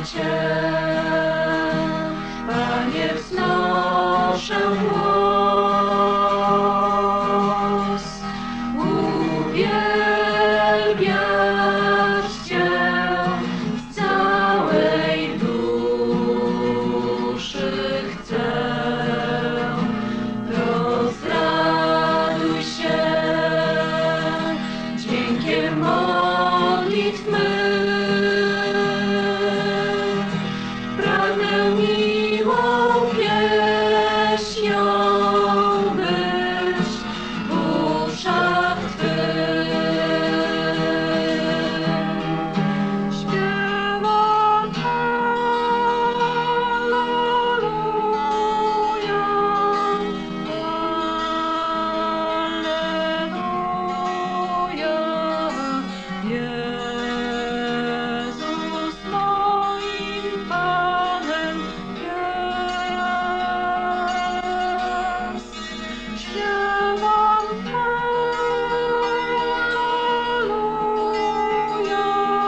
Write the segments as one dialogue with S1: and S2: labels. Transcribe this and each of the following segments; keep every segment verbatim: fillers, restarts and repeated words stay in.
S1: Cię, Panie, wznoszę głos, uwielbiać Cię z całej duszy chcę. Rozraduj się dźwiękiem modlitw mych, pragnę miłą pieśnią być w uszach Twych. Śpiewam Alleluja, Jezus moim Panem jest. Śpiewam Alleluja,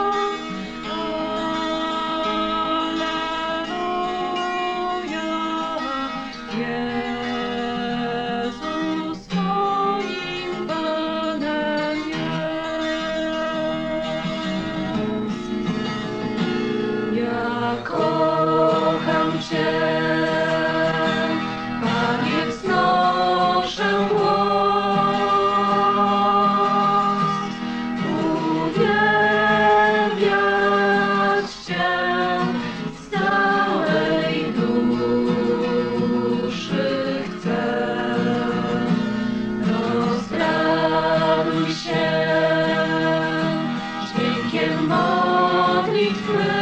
S1: Alleluja, Jezus moim Panem jest. Ja kocham Cię, Panie, wznoszę głos, uwielbiać Cię z całej duszy chcę. Rozraduj się dźwiękiem modlitw mych,